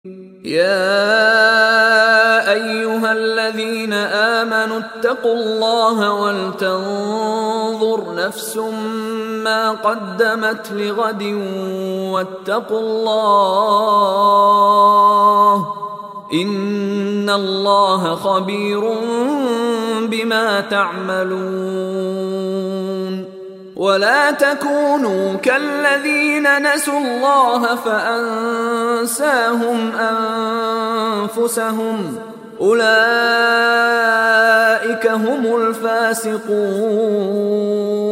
يا أيها الذين آمنوا اتقوا الله ولتنظر نفس ما قدمت لغد واتقوا الله إن الله خبير بما تعملون. ولا تكونوا كالذين نسوا الله فأنساهم أنفسهم أولئك هم الفاسقون.